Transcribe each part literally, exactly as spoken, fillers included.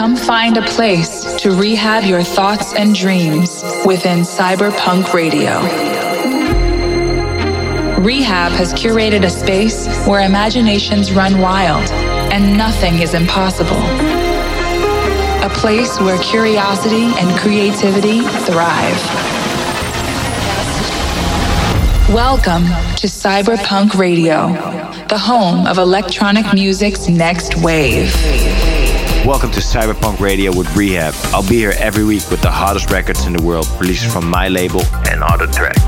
Come find a place to rehab your thoughts and dreams within Cyberpunk Radio. Rehab has curated a space where imaginations run wild and nothing is impossible. A place where curiosity and creativity thrive. Welcome to Cyberpunk Radio, the home of electronic music's next wave. Welcome to Cyberpunk Radio with Rehab. I'll be here every week with the hottest records in the world, released from my label and other tracks.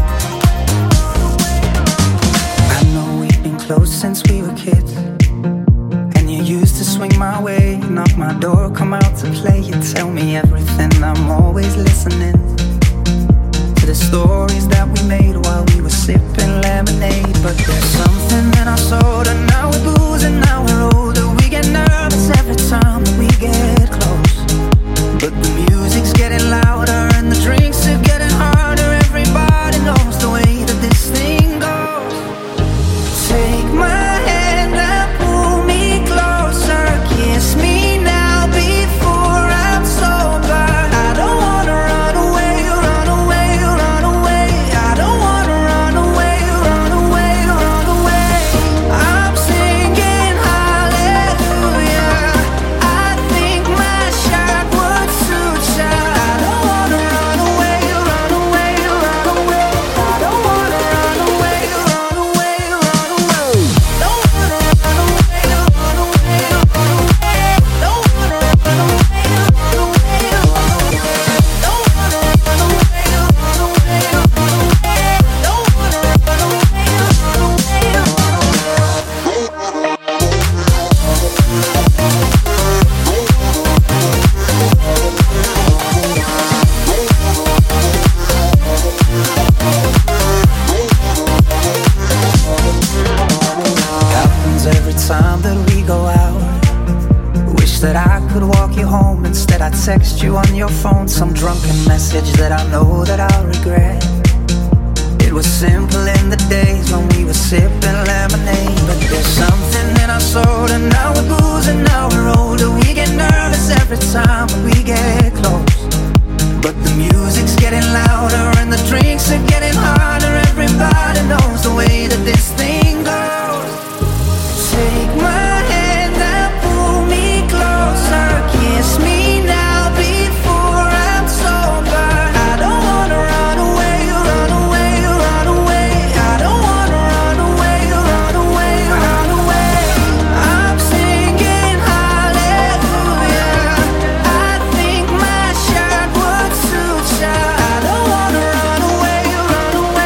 I know we've been close since we were kids, and you used to swing my way, knock my door, come out to play. You tell me everything, I'm always listening to the stories that we made while we were sipping lemonade. But there's something in our soda, now we're boozing, now we're older. We get nervous every time that we get close, but the music's getting louder and the drinks are getting harder. Everybody knows the way that this thing goes. Take my hand and pull me closer, kiss me now before I'm sober. I don't wanna run away, run away, run away. I don't wanna run away, run away, run away. I'm singing hallelujah. I think my shirt would suit ya. I don't wanna run away, run away, run away. I don't wanna run away, run away, run away. Don't wanna run away, run away, run away. Don't wanna run away, run away, run away. Don't wanna run away, run away, run away. Don't wanna run away, run away, run away. Happens every time that we go out. Wish that I could walk you home. Instead I text you on your phone some drunken message that I know that I'll regret. It was simple in the days when we were sipping lemonade. But there's something in our soul, and now we're boozing, now we're older. We get nervous every time we get close, but the music's getting louder and the drinks are getting harder. Everybody knows the way that this thing goes. Take my hand and pull me closer, kiss me now before I'm sober. I don't wanna run away, run away, run away. I don't wanna run away, run away, run away. I'm singing hallelujah. I think my shirt would suit ya. I don't wanna run away, run away.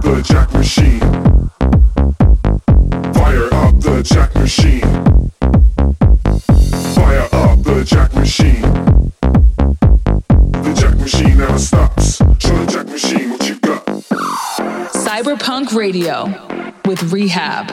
the jack machine. Fire up the jack machine. Fire up the jack machine. The jack machine never stops. Show the jack machine what you got. Cyberpunk Radio with Rehab.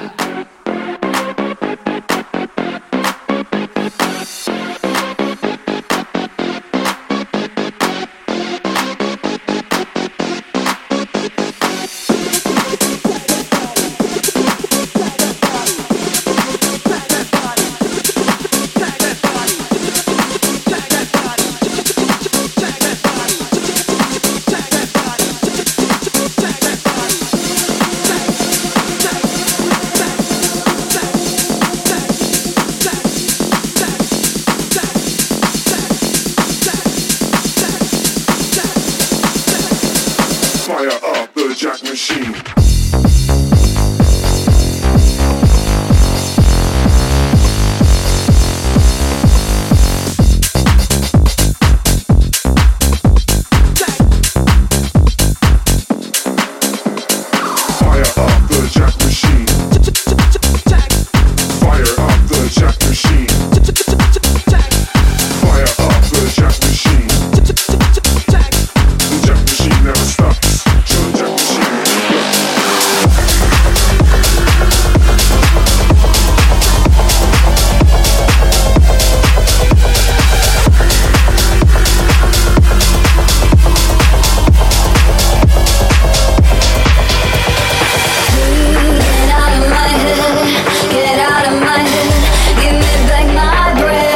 Get out of my head, give me back my breath.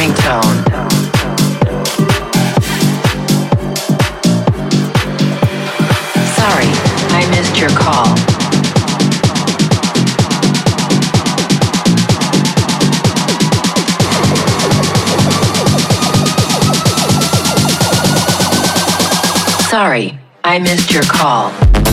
ringtone. Sorry, I missed your call. Sorry, I missed your call.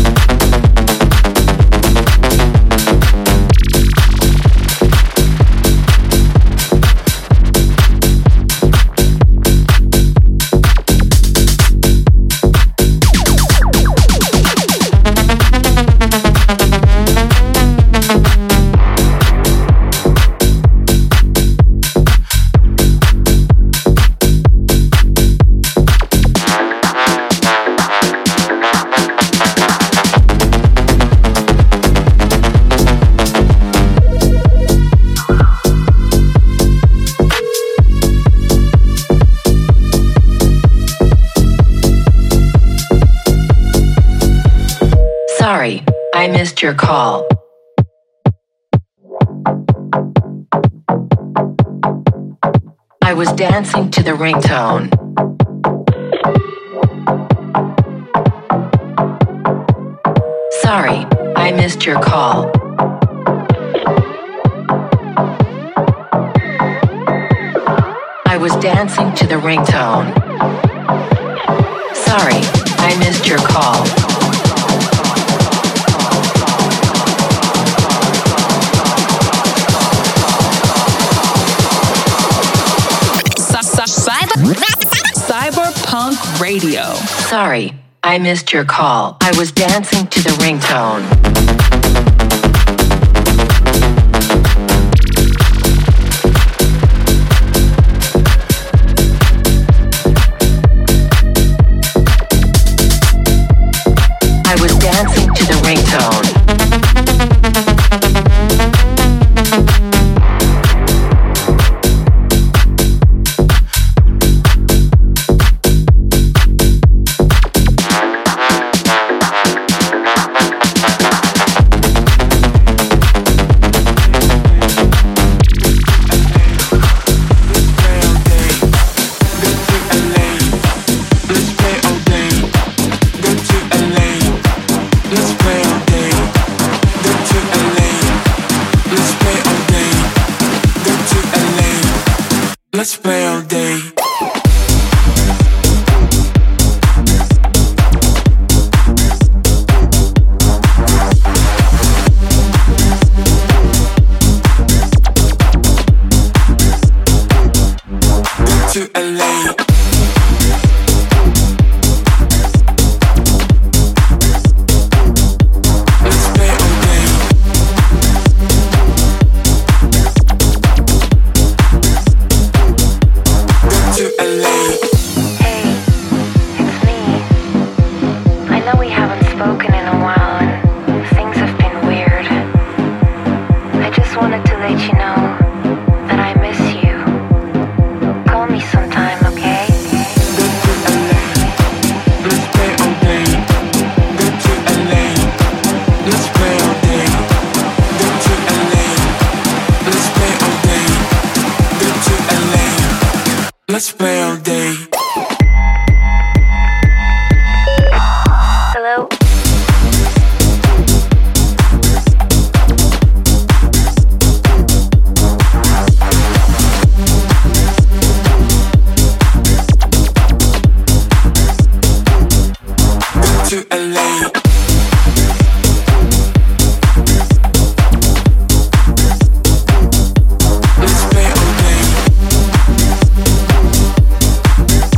Sorry, I missed your call. I was dancing to the ringtone. Sorry, I missed your call. I was dancing to the ringtone. Sorry, I missed your call. Cyberpunk Radio. Sorry, I missed your call. I was dancing to the ringtone. I was dancing to the ringtone. Let's play all day. To L A. Let's play all day. Hello? To L A. Let's play all day.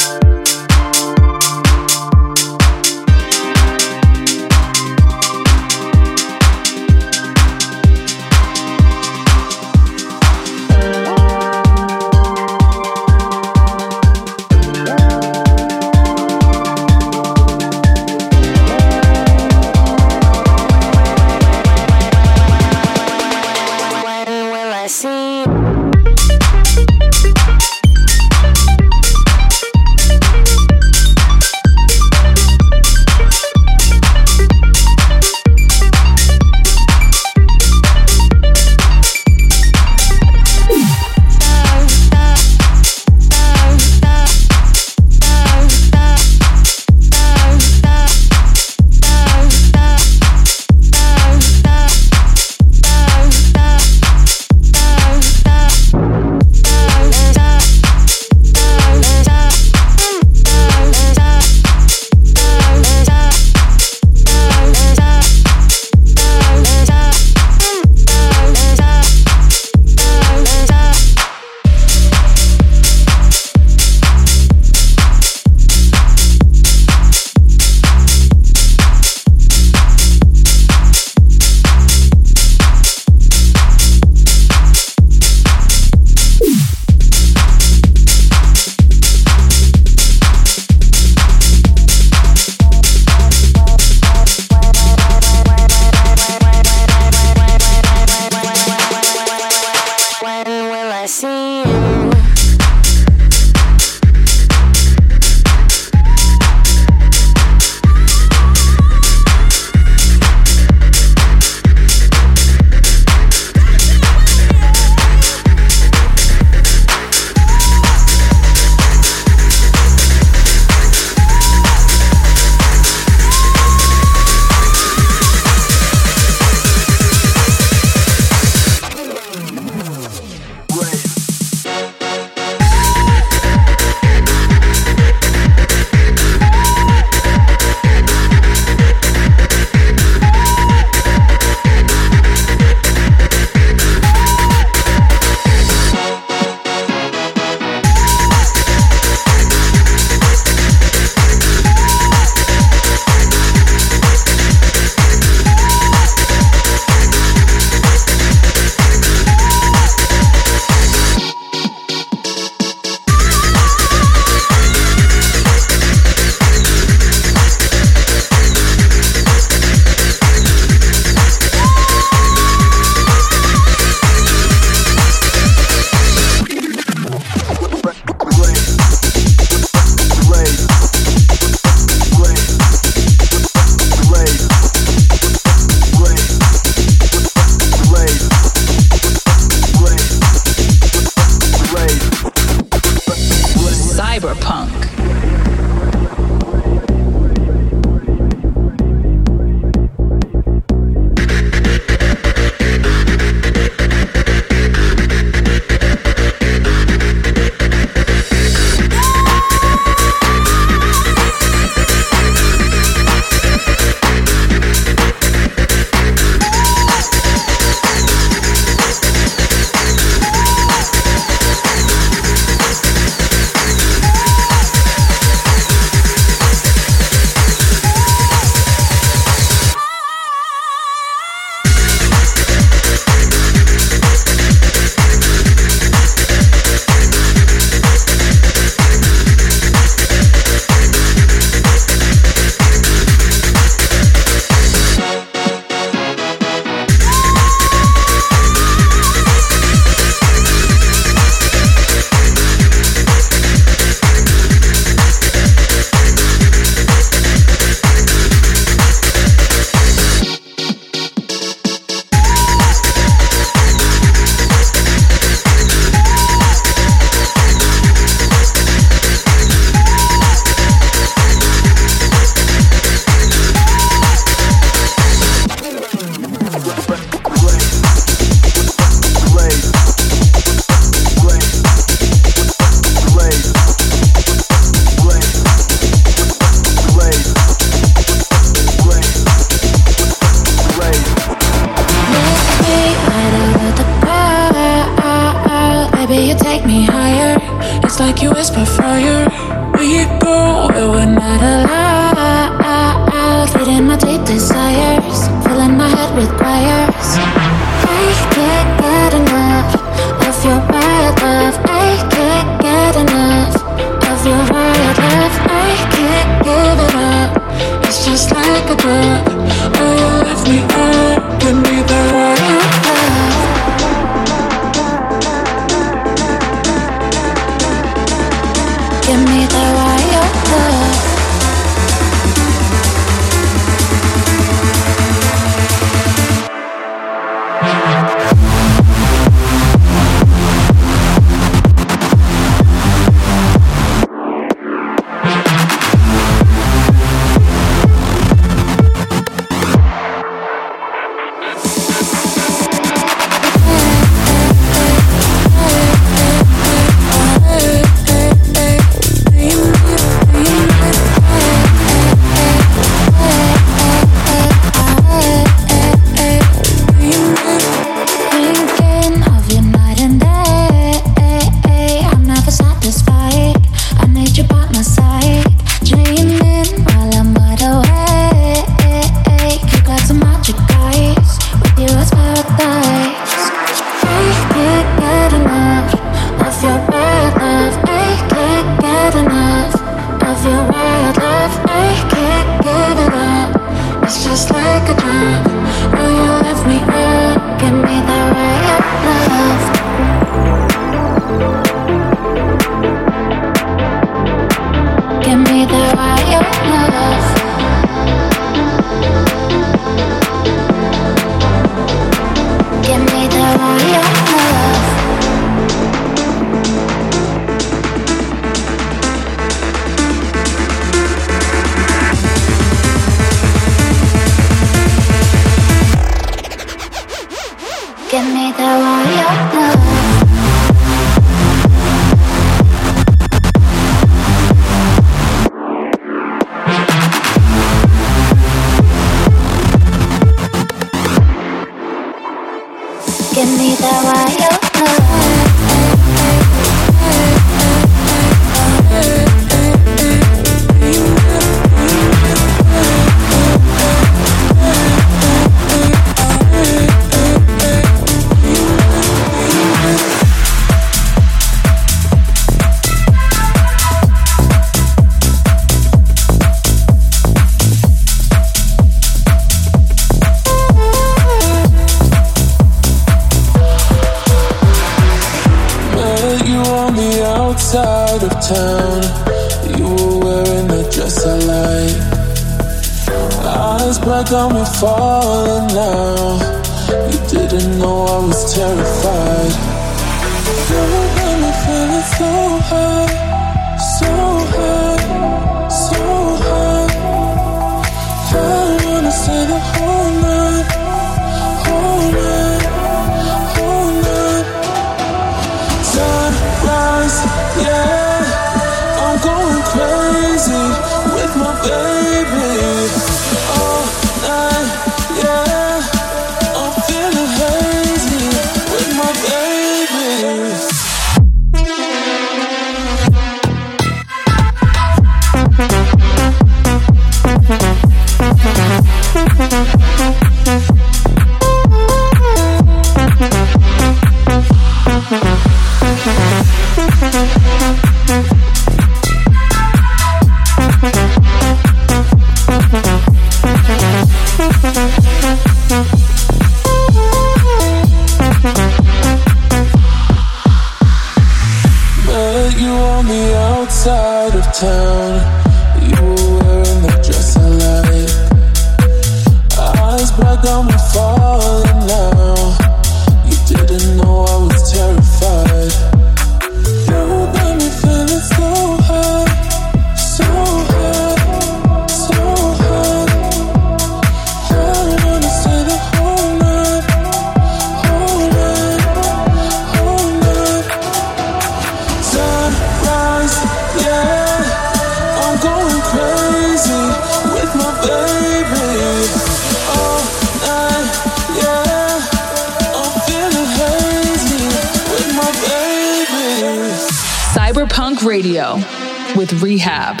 Cyberpunk Radio with Rehab.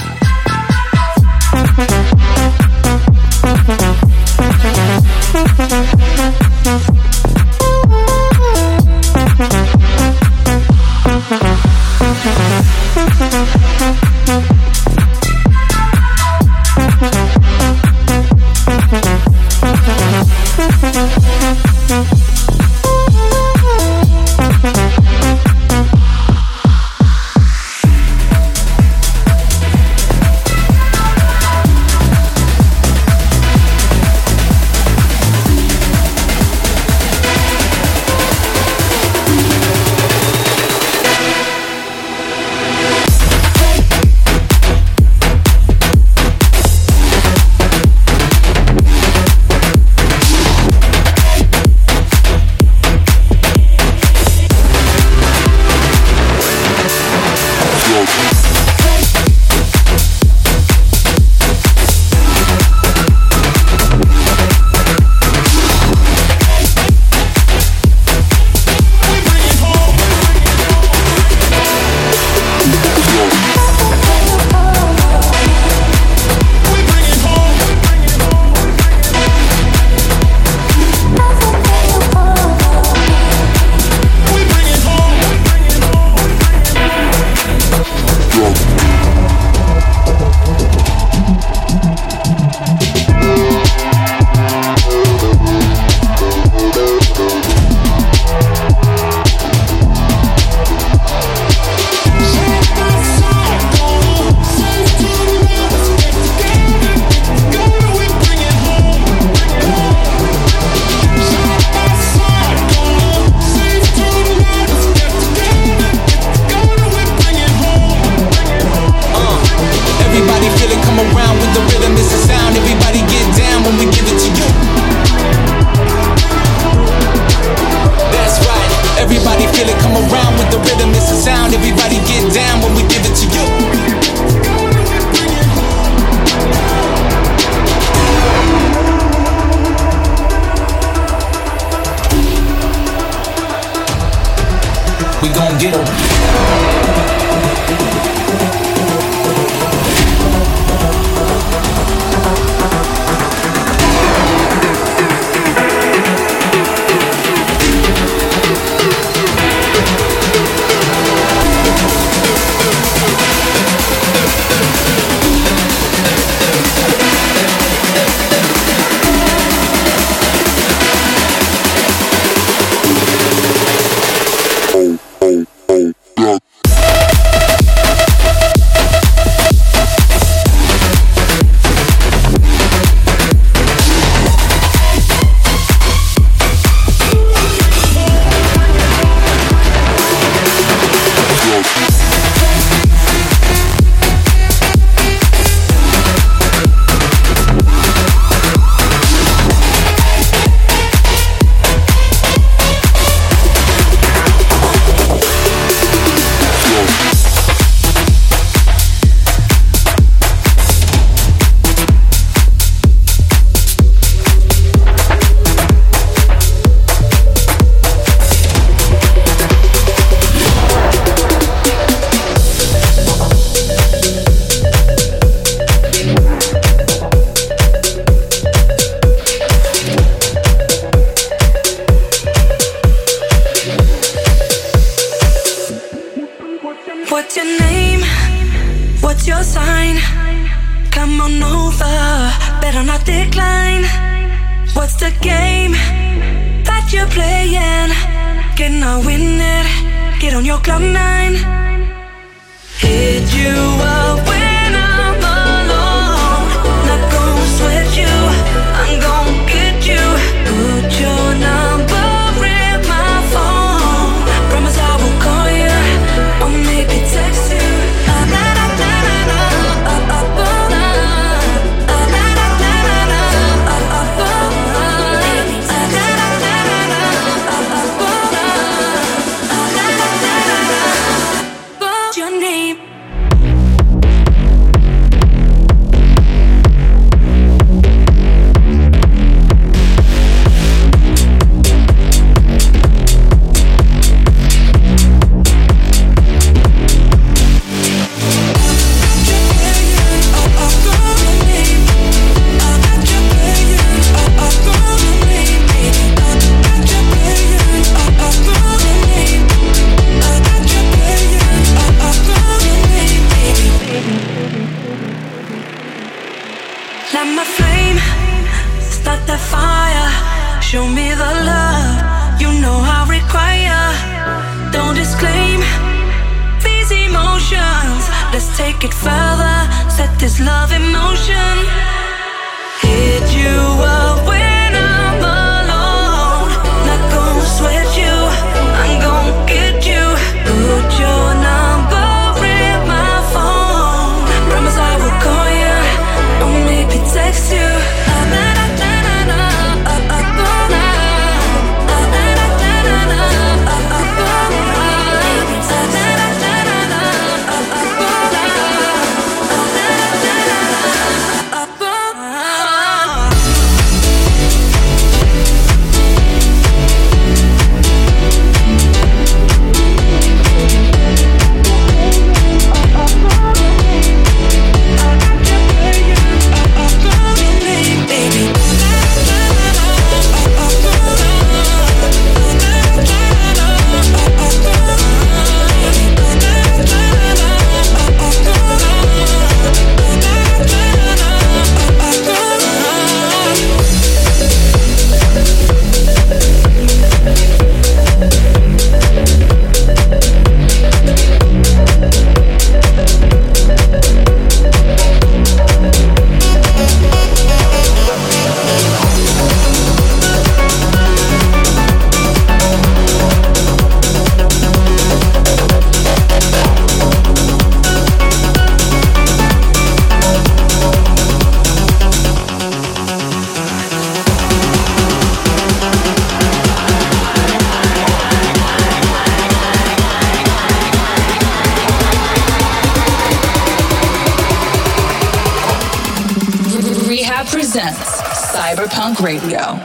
presents Cyberpunk Radio.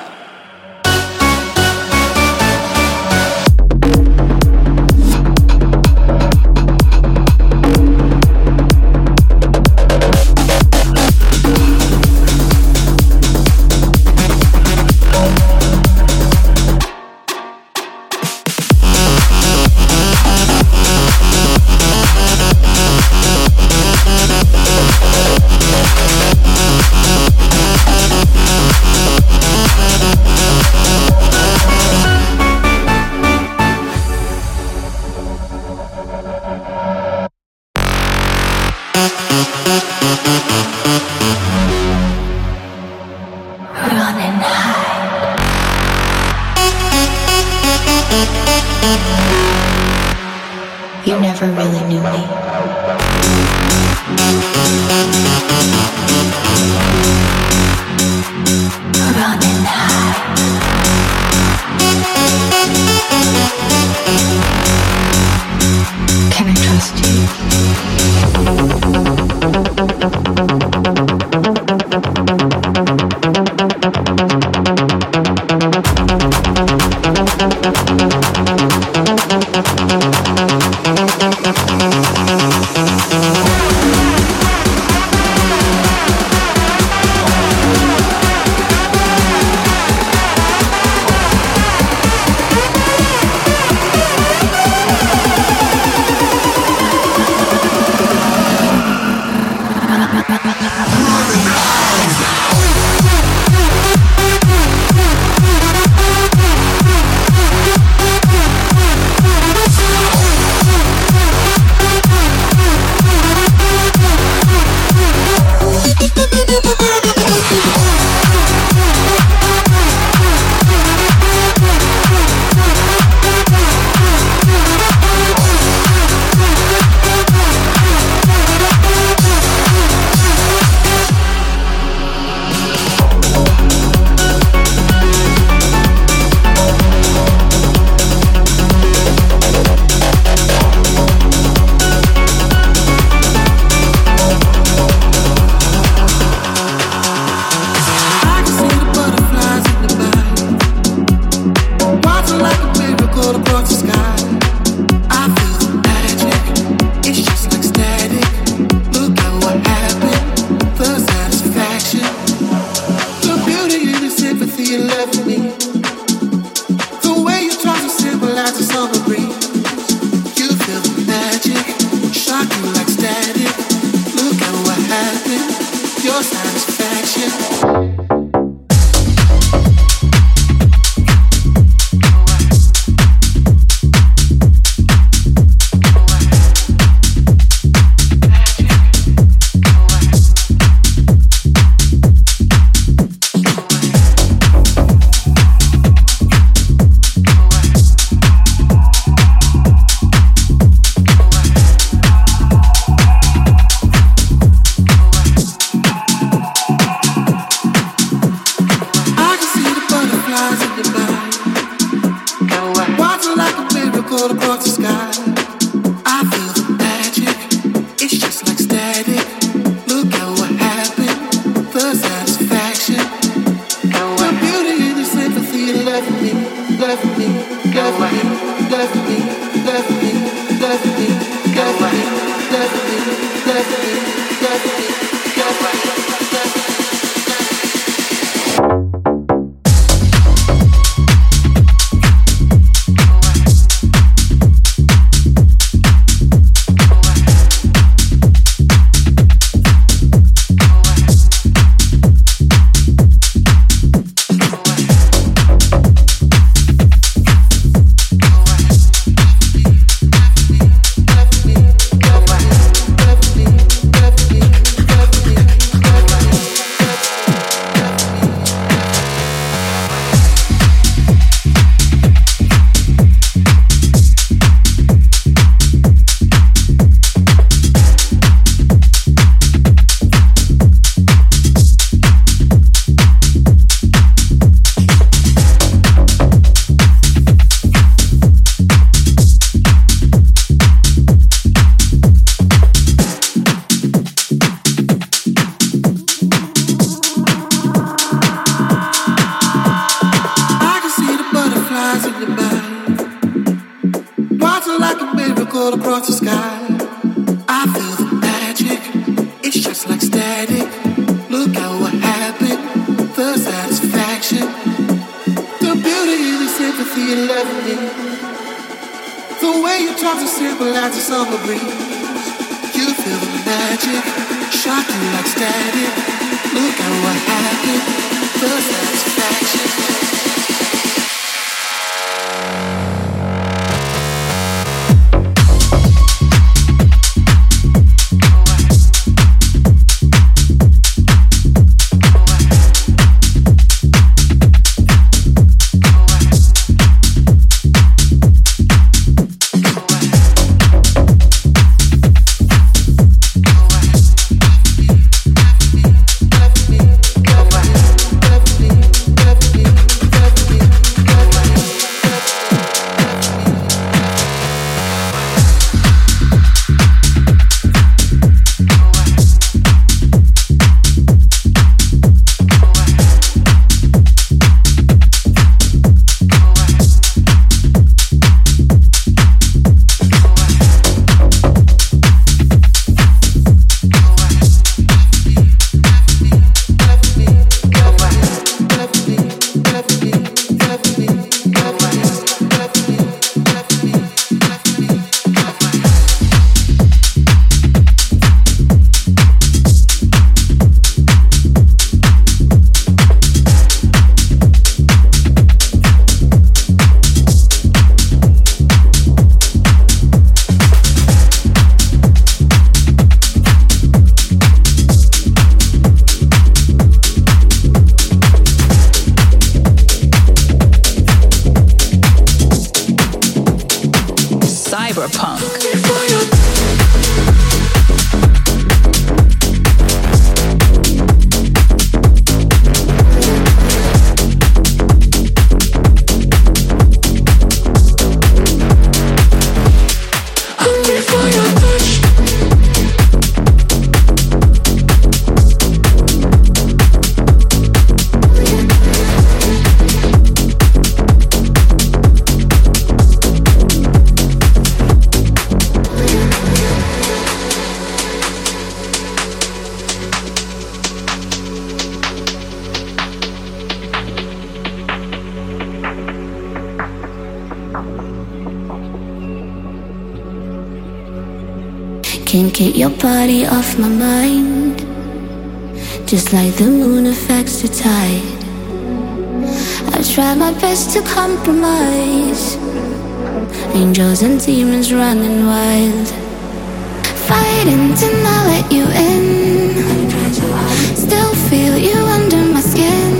Can't get your body off my mind. Just like the moon affects the tide. I try my best to compromise. Angels and demons running wild. Fighting to not let you in. Still feel you under my skin.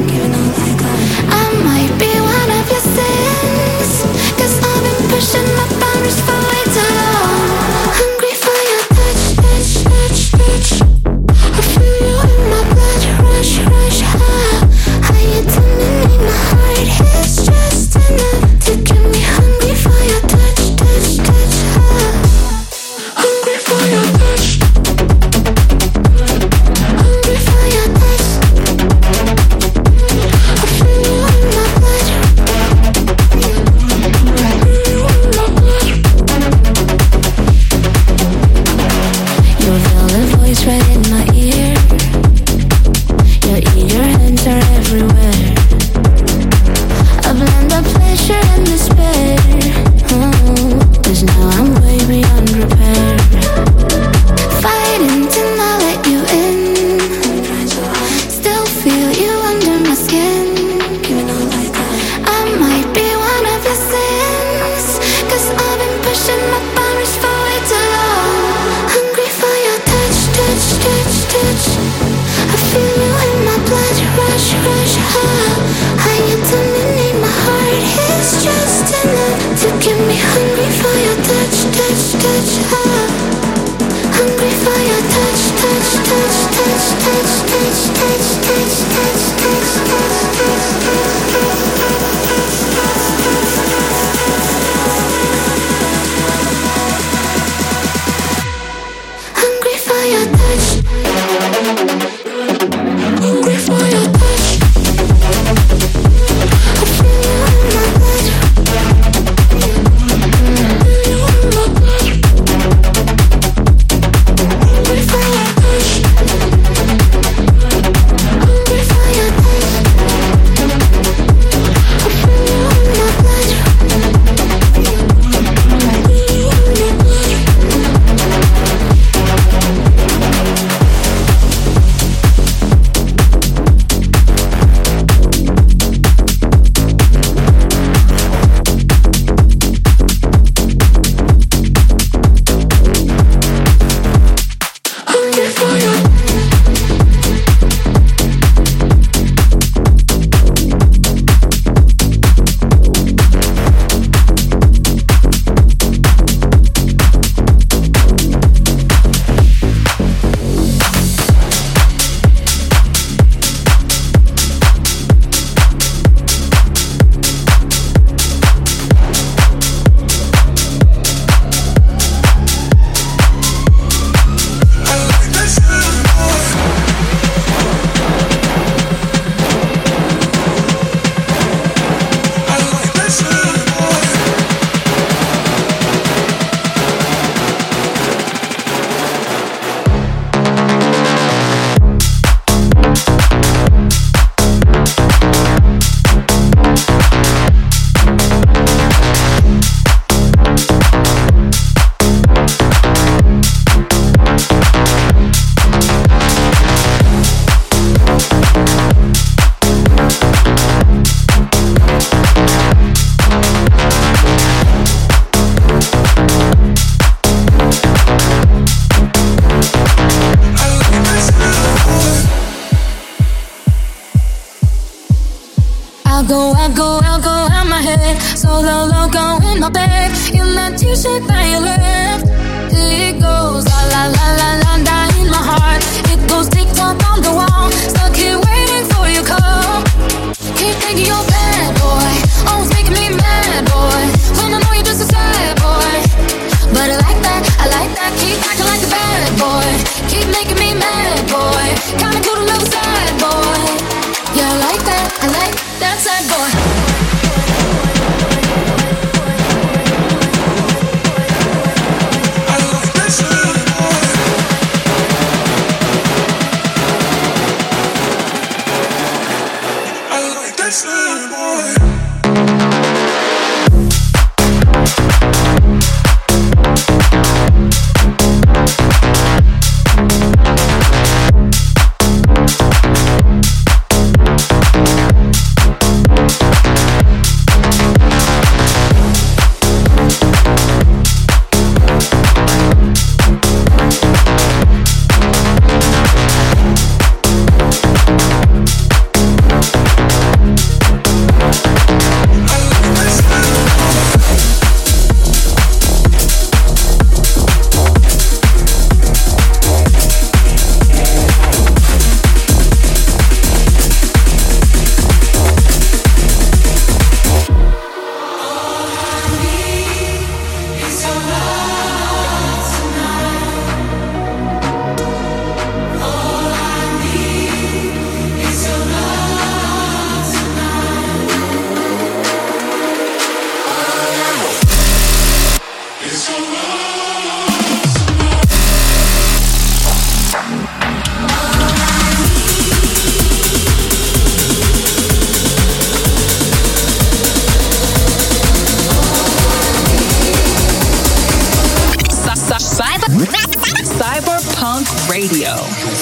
I might be one of your sins, 'cause I've been pushing my boundaries for way too long. Hungry for your touch, touch, touch, touch. I feel you in my blood, rush, rush, high. How you dominate my heart, it's just enough to get me hungry for your touch, touch, touch, high. Hungry for your touch. Hungry for your touch. I feel you in my blood. Your velvet voice right in my ear. Your eager hands are everywhere. A blend of pleasure and despair. Oh, 'cause now I'm way beyond repair. Fighting to not let you in. Still feel you under my skin. I might be one of your sins, 'cause I've been pushing my boundaries for way too long. Hungry for your touch, touch, touch, touch. I feel you in my blood, rush, rush, high. How you dominate my heart, it's just enough to get me hungry for your touch, touch, touch, high. Hungry for your touch, touch, touch, touch, touch, touch, touch, touch, touch, touch, touch, hungry for your touch. Hungry for your touch. I feel you in my blood. Feel you in my blood. Hungry for your touch. Hungry for your touch. I feel you in my blood. Feel you in my blood. Hungry for your I'll go, I'll go, I'll go out my head. Solo loco in my bed. In that t-shirt that you left. It goes la la la la la la in my heart. It goes tick-tock on the wall. Stuck here waiting for your call. Keep thinking you're bad, boy. Always making me mad, boy. When I know you're just a sad boy. But I like that, I like that. Keep acting like a bad boy. Keep making me mad, boy. Kinda cool to love a sad boy. Yeah, I like that, I like that sad boy. I like that sad boy. Radio.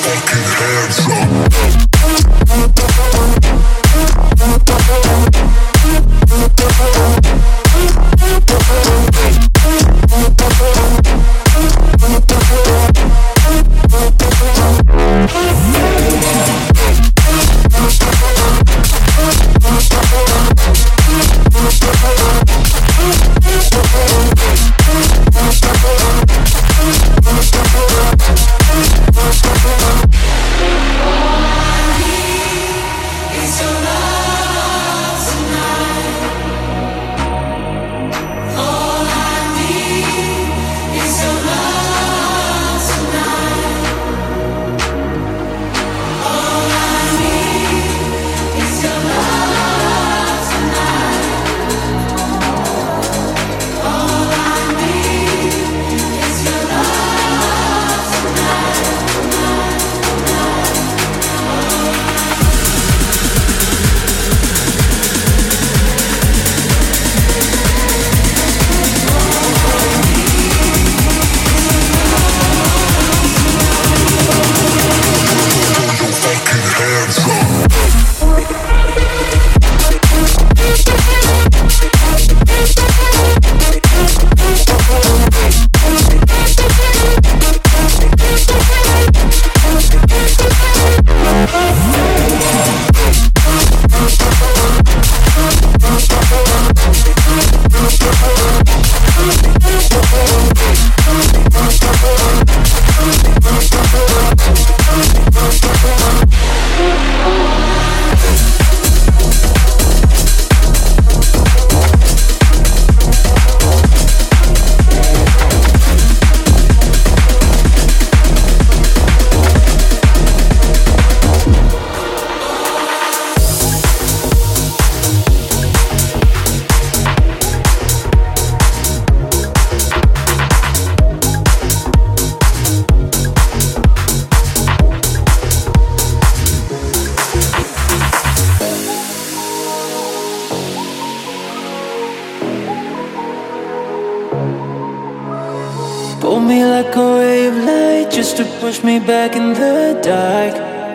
Pull me like a ray of light just to push me back in the dark.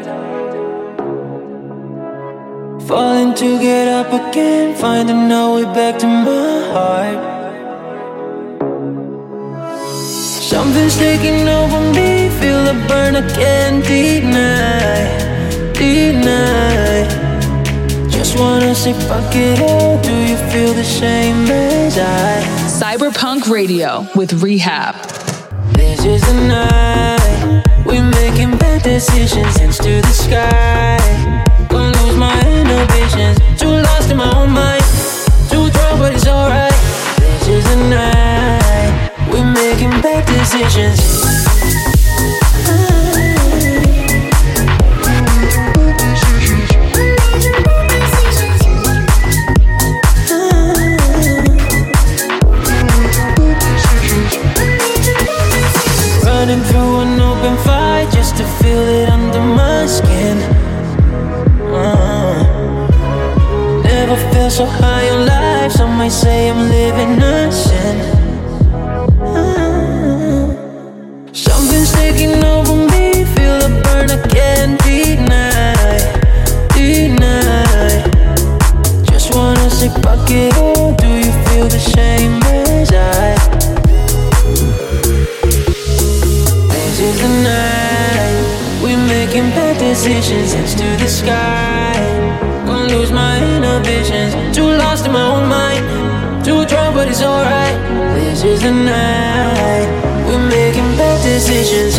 Falling to get up again, finding our way back to my heart. Something's taking over me, feel the burn, I can't deny, deny. Just wanna say fuck it all, do you feel the same as I? Cyberpunk Radio with Rehab. This is the night, we're making bad decisions, hands to the sky. Gonna lose my inhibitions, too lost in my own mind, too drunk but it's alright. This is the night, we're making bad decisions. Running through an open fight just to feel it under my skin. uh, Never felt so high on life, some might say I'm living a sin. uh, Something's taking over me, feel the burn, I can't deny, deny. Just wanna say fuck it all, do you feel the same as I? This is the night, we're making bad decisions, hands to the sky. Gonna lose my inhibitions, too lost in my own mind, too drunk but it's alright. This is the night, we're making bad decisions,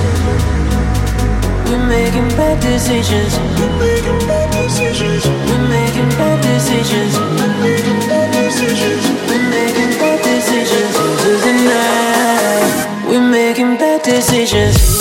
we're making bad decisions, we're making bad decisions, we're making bad decisions, we're making bad decisions, we're making bad decisions. This is the night, we're making bad decisions.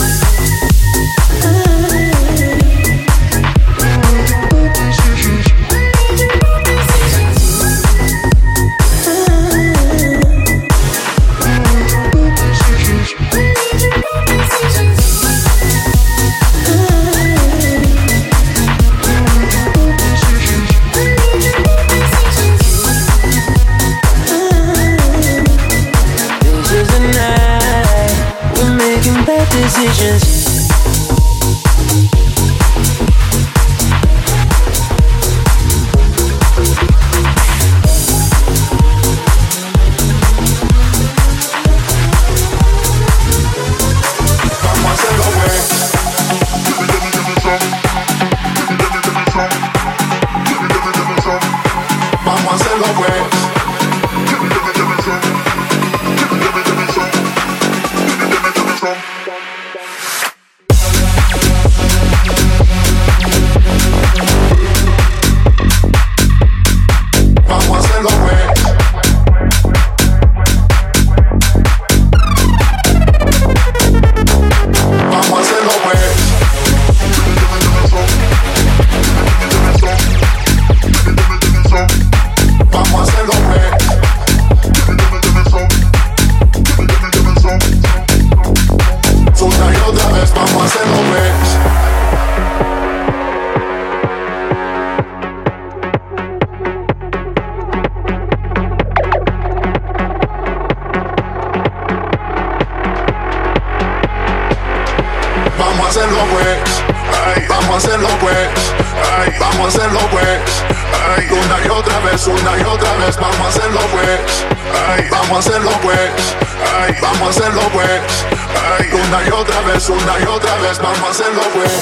hacerlo pues, ay, vamos a hacerlo pues, ay, una y otra vez, una y otra vez, vamos a hacerlo pues, ay, vamos a hacerlo pues, ay, vamos a hacerlo pues, ay, una y otra vez, una y otra vez, vamos a hacerlo pues.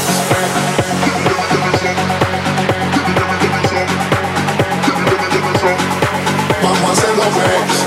Vamos a hacerlo pues.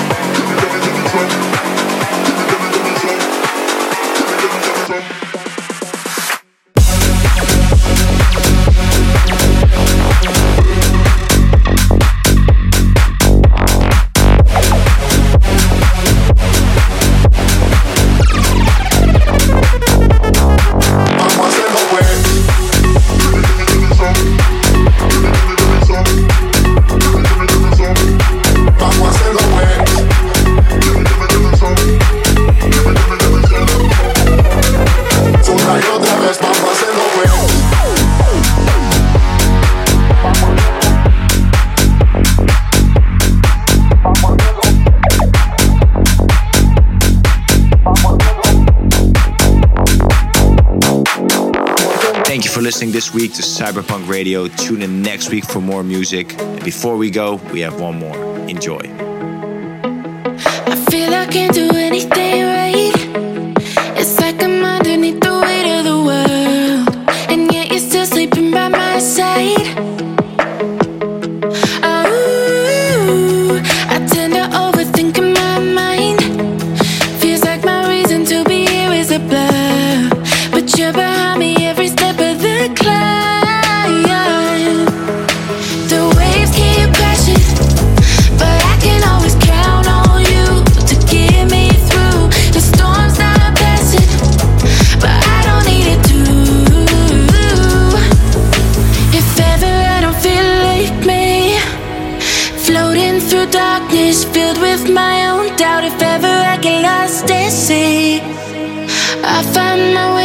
Thank you for listening this week to Cyberpunk Radio. Tune in next week for more music. And before we go, we have one more. Enjoy. I feel I can't do anything right. It's like I'm underneath the weight of the world, and yet you're still sleeping by my side. Oh, I tend to overthink in my mind. Feels like my reason to be here is a blur, but you're behind me every step of the climb. The waves keep crashing, but I can always count on you to get me through. The storm's not passing, but I don't need it to. If ever I don't feel like me, floating through darkness filled with my own doubt. If ever I get lost at sea, I find my way